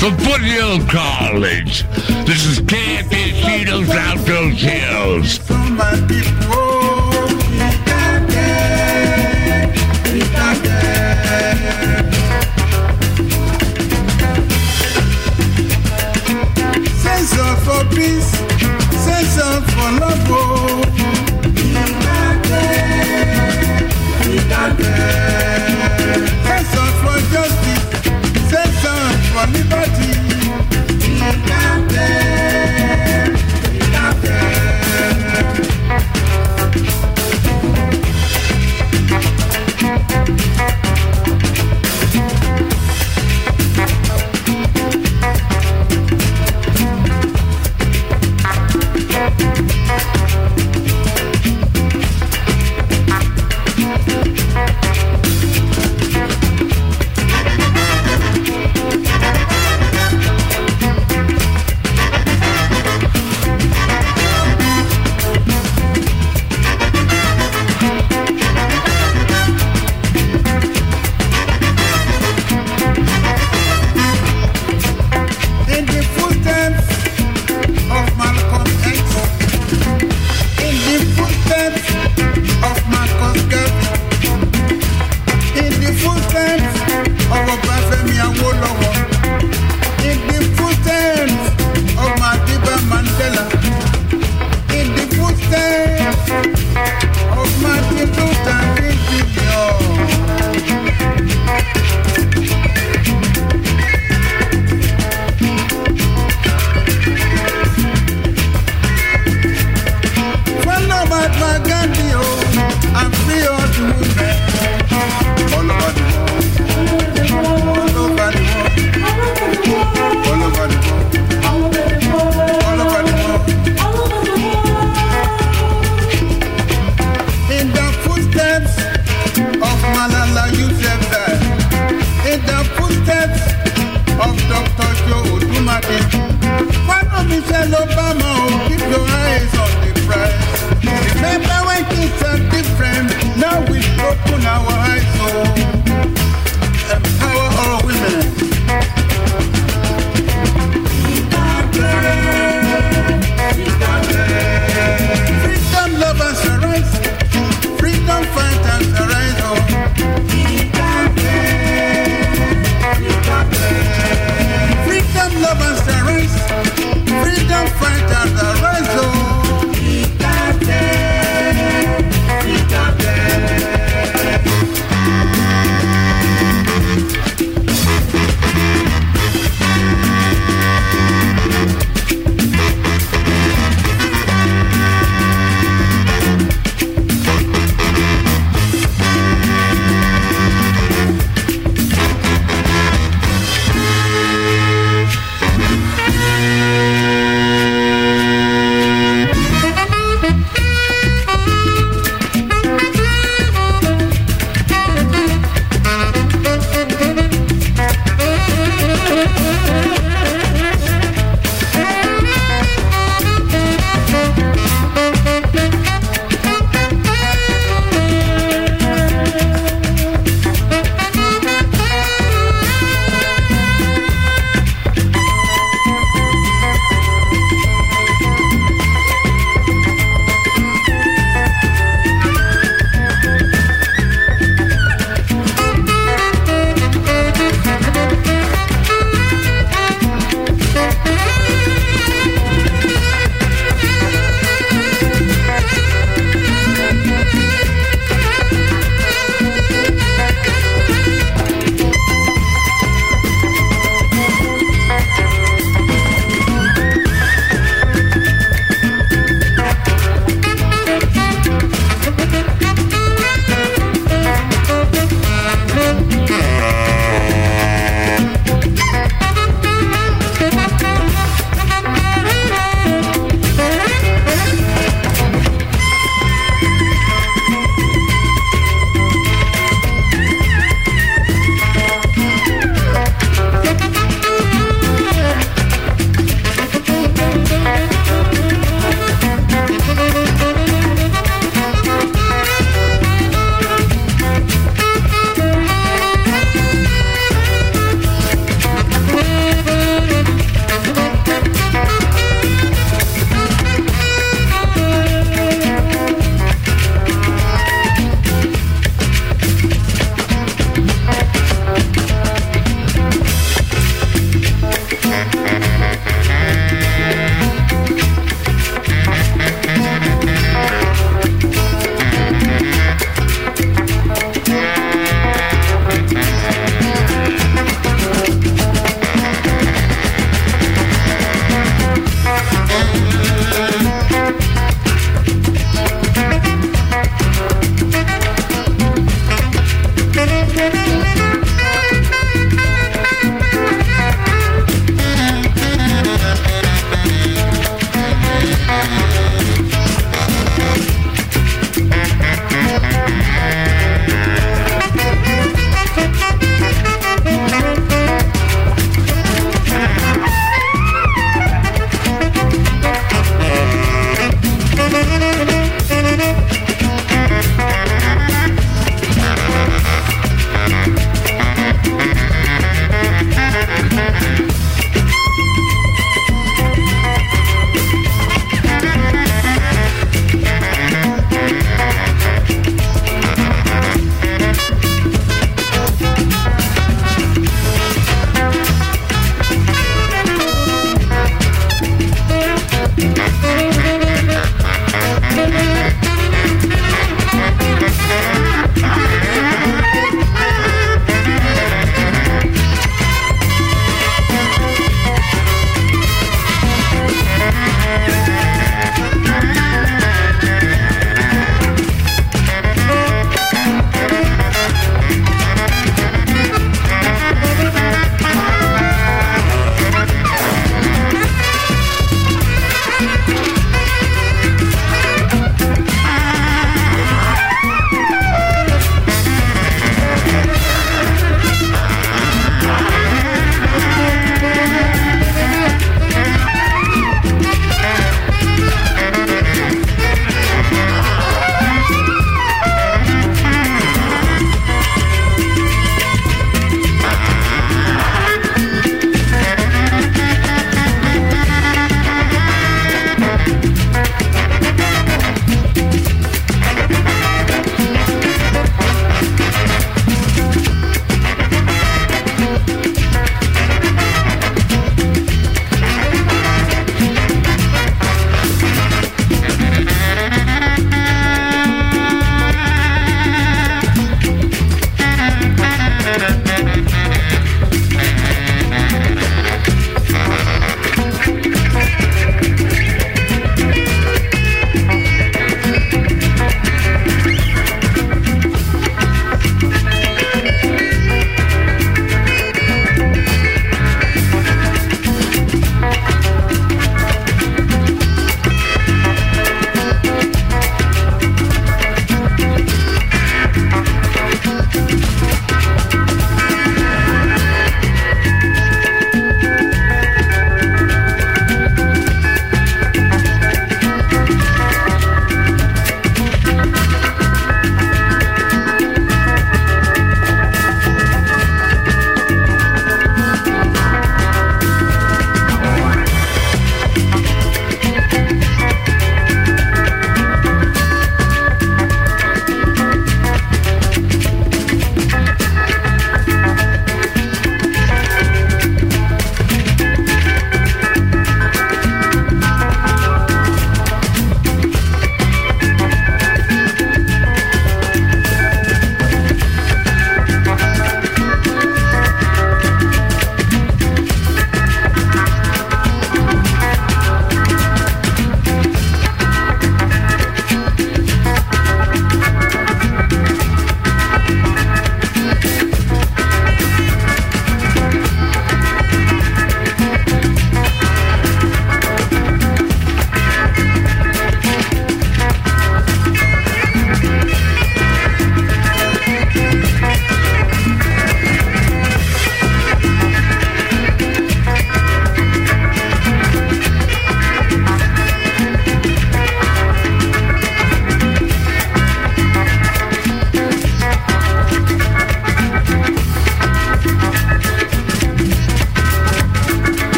from Foothill College. This is KFC Los Altos Hills. Sense for peace, sense for love. Sense for justice, sense for liberty.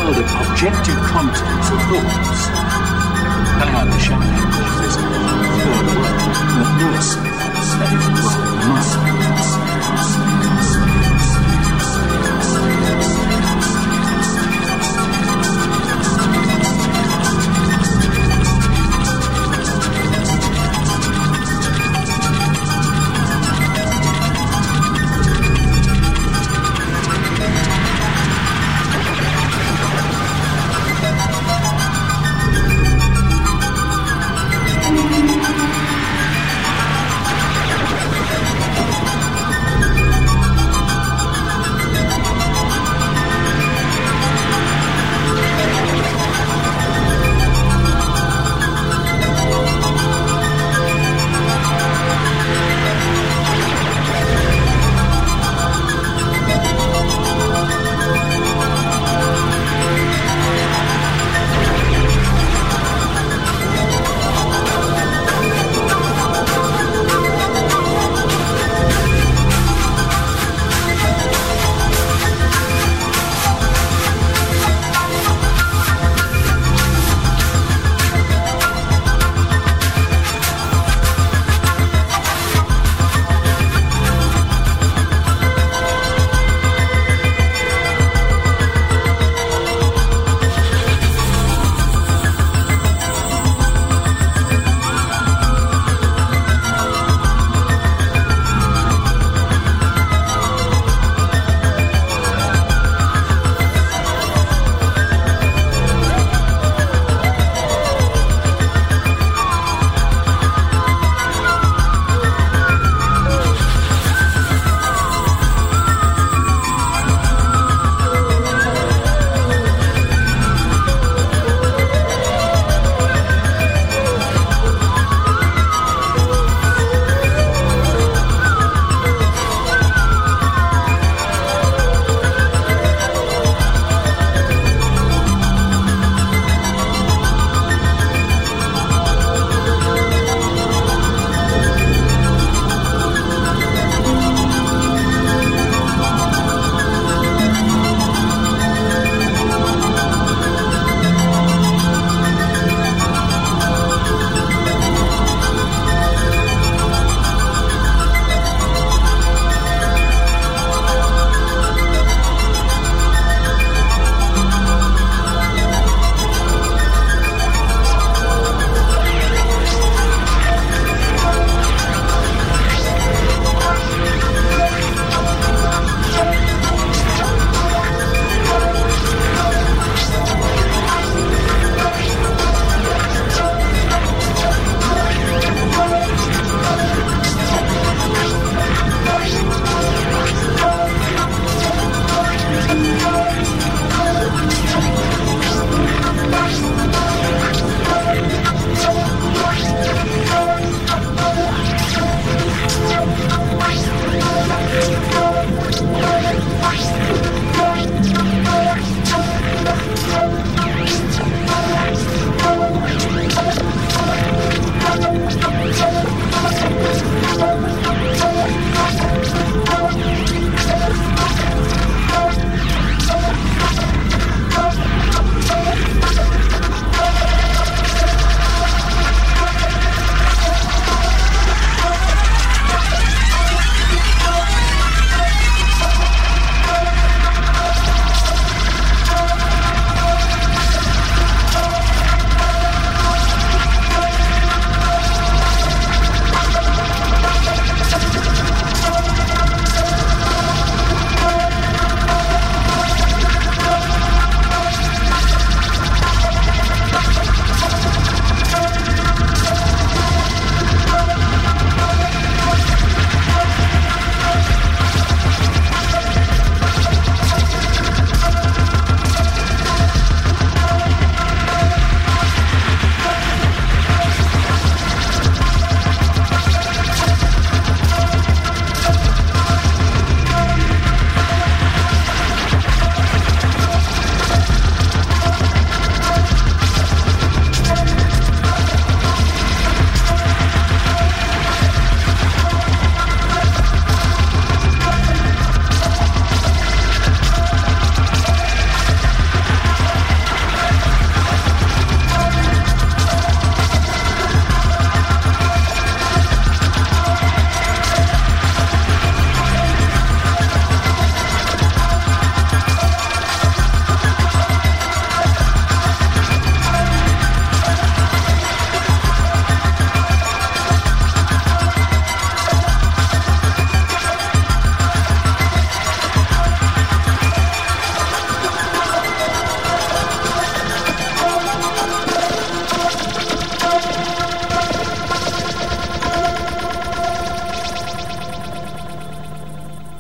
world of objective contents or thoughts. Bad shadow calls this third world, but worse, that is the world of the mind.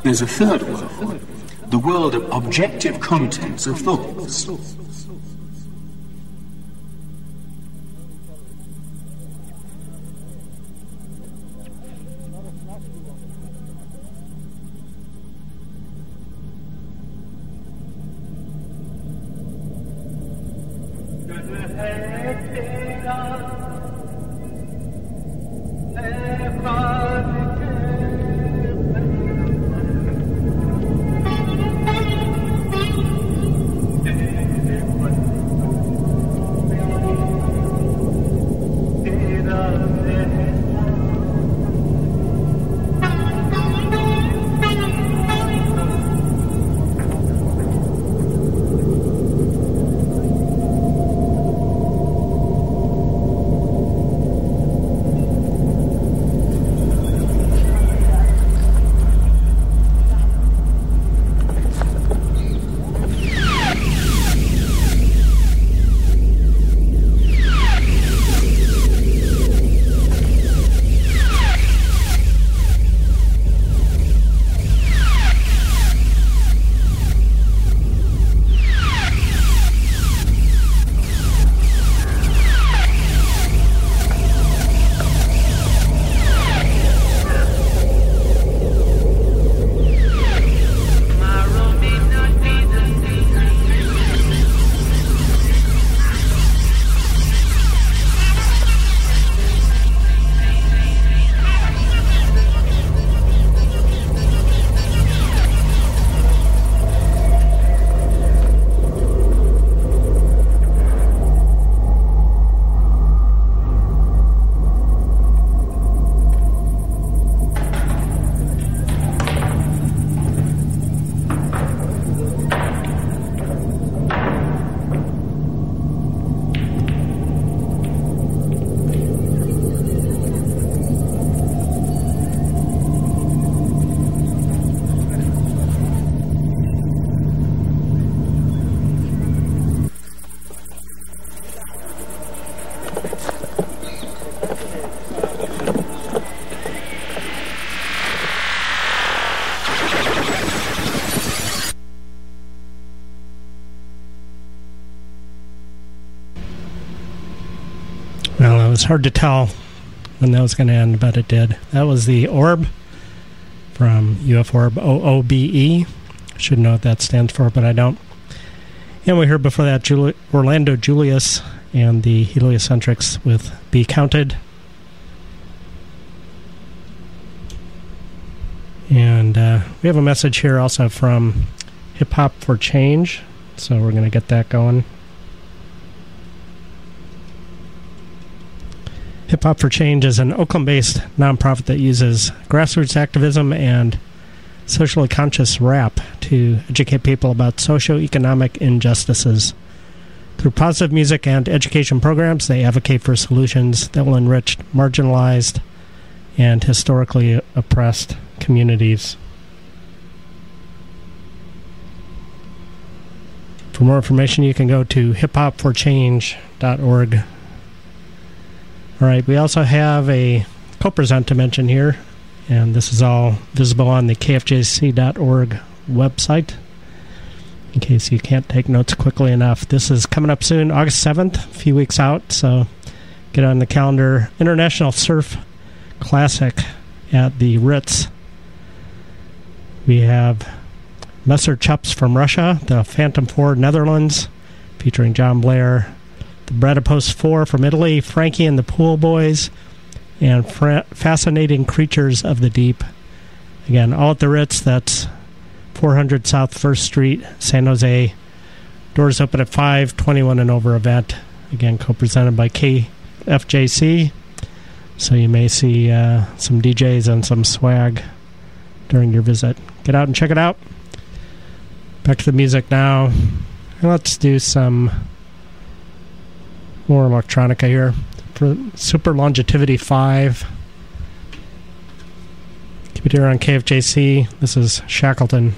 There's a third world, the world of objective contents of thoughts. Well, it was hard to tell when that was going to end, but it did. That was the Orb from UF Orb, OOBE. Should know what that stands for, but I don't. And we heard before that Orlando Julius and the Heliocentrics with Be Counted. And we have a message here also from Hip Hop for Change, so we're going to get that going. Hip Hop for Change is an Oakland-based nonprofit that uses grassroots activism and socially conscious rap to educate people about socioeconomic injustices. Through positive music and education programs, they advocate for solutions that will enrich marginalized and historically oppressed communities. For more information, you can go to hiphopforchange.org. All right, we also have a co-present to mention here, and this is all visible on the kfjc.org website, in case you can't take notes quickly enough. This is coming up soon, August 7th, a few weeks out, so get on the calendar. International Surf Classic at the Ritz. We have Messer Chups from Russia, the Phantom 4 Netherlands, featuring John Blair, the Bradipos 4 from Italy, Frankie and the Pool Boys, and Fascinating Creatures of the Deep. Again, all at the Ritz. That's 400 South 1st Street, San Jose. Doors open at 5, 21 and over event. Again, co-presented by KFJC. So you may see some DJs and some swag during your visit. Get out and check it out. Back to the music now. And let's do some more electronica here. For Super Longevity 5. Keep it here on KFJC. This is Shackleton.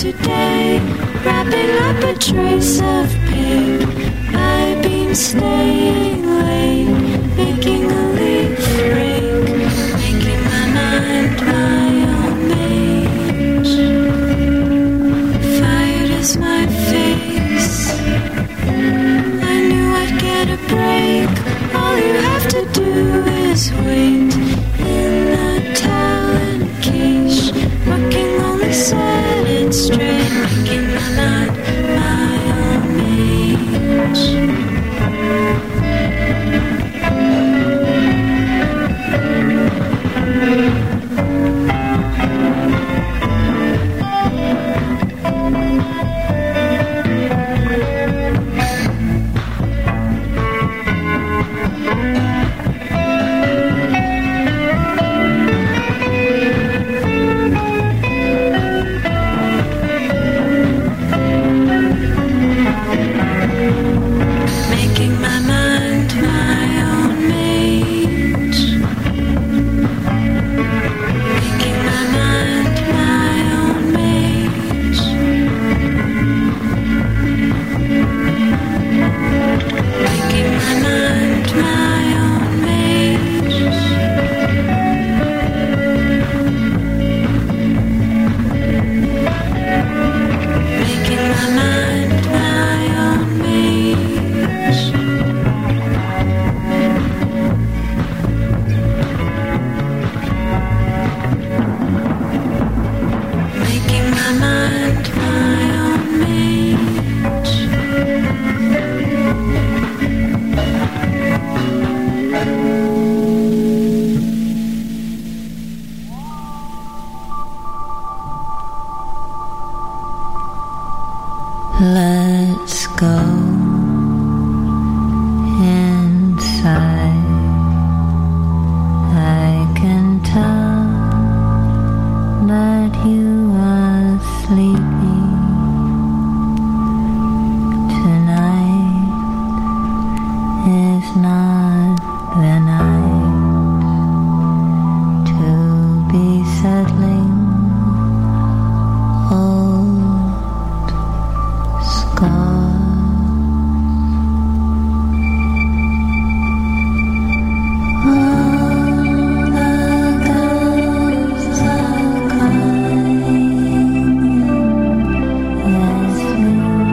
today, wrapping up a trace of pink. I've been staying late, making a leaf break, making my mind my own mage. Fired as my face, I knew I'd get a break. All you have to do is wait in the talent cage. Working only set it straight, making my mind my own mage. Making my mind my own mage. Making my mind my own mage. Making my mind my own mage. Making my mind my own mage. Making my mind my own mage. Let's go inside. I can tell that you are sleeping tonight. Is not the night to be settling old scars. All the girls are crying as you.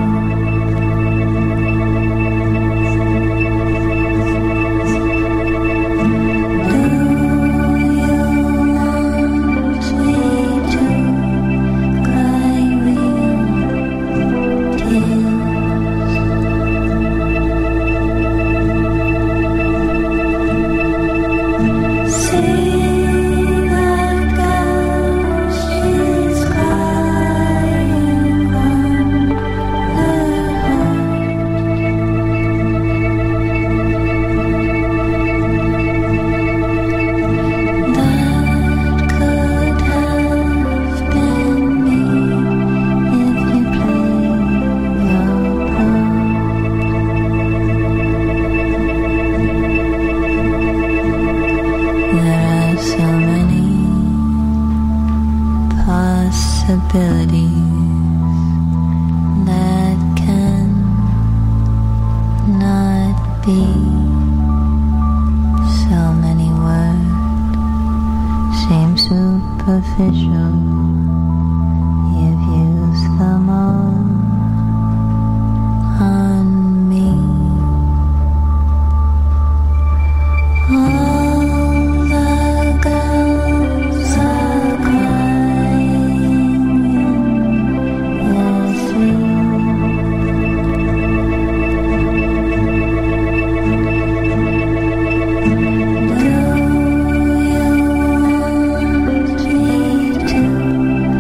Do you want me to cry real tears? See that girl, she's crying from her heart. That could have been me if you played your part. There are so many possibilities that can not be. So many words seem superficial. You've used them all on me. All the girls are crying as you. Do you want me to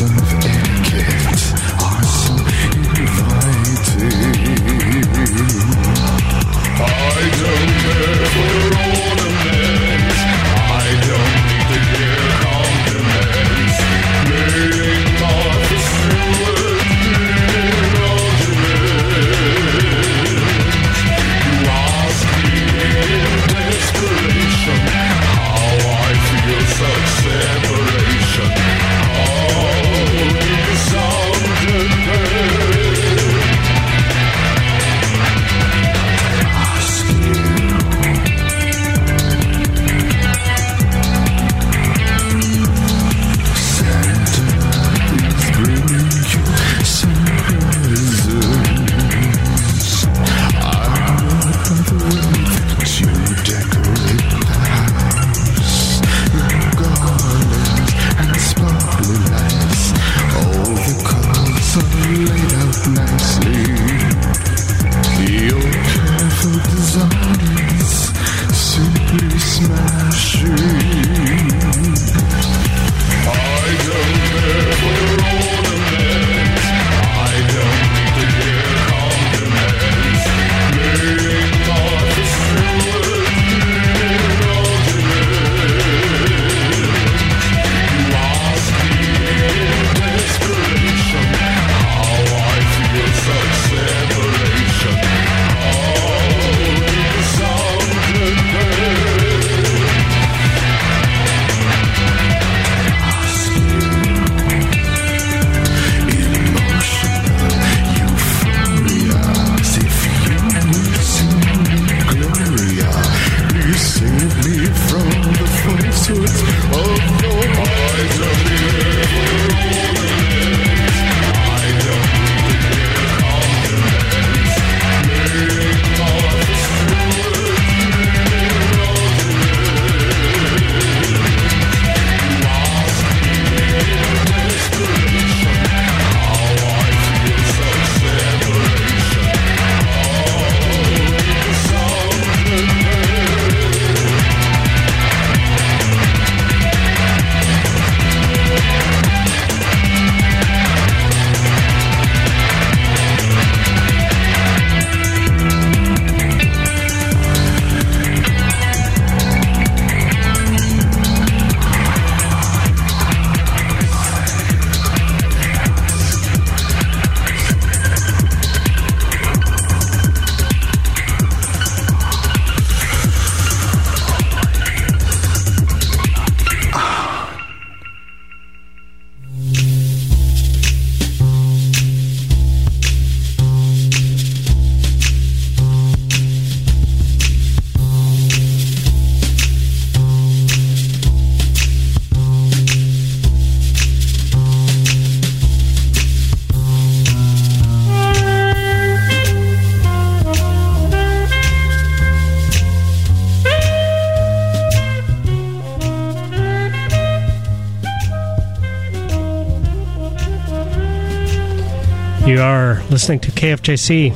You are listening to KFJC,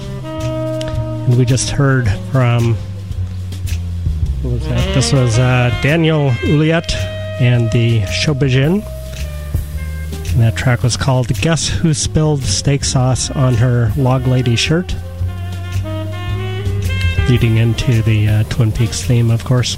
and we just heard from, what was that? This was Daniel Ouliette and the Shobijin, and that track was called Guess Who Spilled Steak Sauce on Her Log Lady Shirt, leading into the Twin Peaks theme, of course.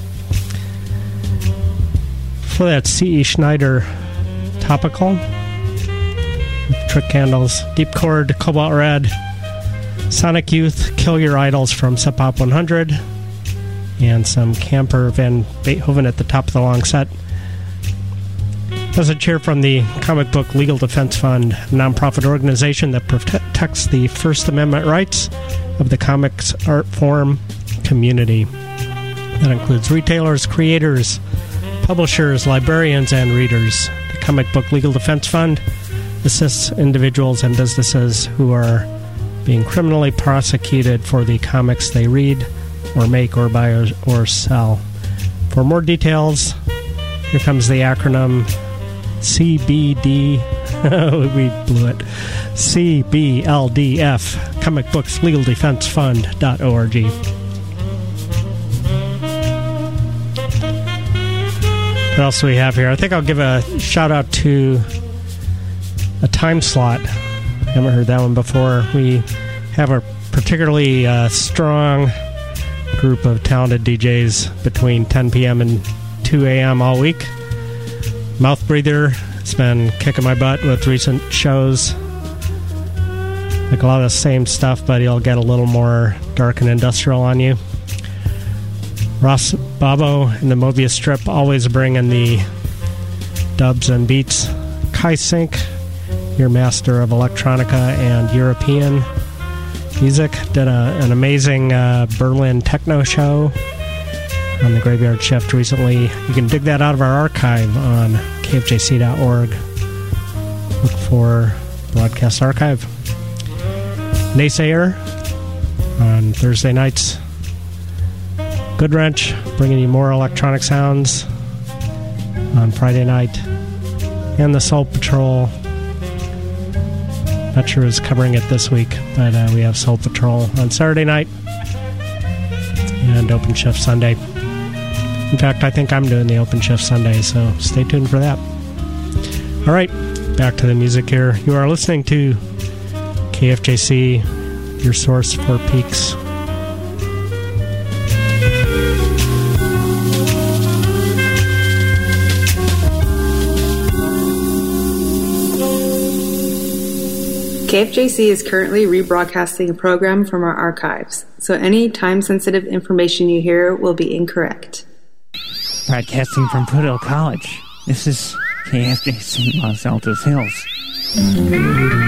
For that, C.E. Schneider Topical, Trick Candles, Deep Chord, Cobalt Red, Sonic Youth, Kill Your Idols from Sub Pop 100, and some Camper Van Beethoven at the top of the long set. There's a cheer from the Comic Book Legal Defense Fund, a nonprofit organization that protects the First Amendment rights of the comics art form community. That includes retailers, creators, publishers, librarians, and readers. The Comic Book Legal Defense Fund assists individuals and businesses who are being criminally prosecuted for the comics they read or make or buy or sell. For more details, here comes the acronym CBD. We blew it. CBLDF, Comic Books Legal Defense Fund.org. What else do we have here? I think I'll give a shout out to A Time Slot. Haven't heard that one before. We have a particularly strong group of talented DJs between 10 p.m. and 2 a.m. all week. Mouth Breather has been kicking my butt with recent shows. Like a lot of the same stuff, but he'll get a little more dark and industrial on you. Ross Babo and the Mobius Strip always bring in the dubs and beats. Kai Sync, your master of electronica and European music, did an amazing Berlin techno show on the Graveyard Shift recently. You can dig that out of our archive on kfjc.org. Look for Broadcast Archive. Naysayer on Thursday nights. Good Wrench, bringing you more electronic sounds on Friday night. And the Soul Patrol. Not sure who's covering it this week, but we have Soul Patrol on Saturday night. And Open Shift Sunday. In fact, I think I'm doing the Open Shift Sunday, so stay tuned for that. All right, back to the music here. You are listening to KFJC, your source for peaks. KFJC is currently rebroadcasting a program from our archives, so any time-sensitive information you hear will be incorrect. Broadcasting from Prudhoe College, this is KFJC Los Altos Hills.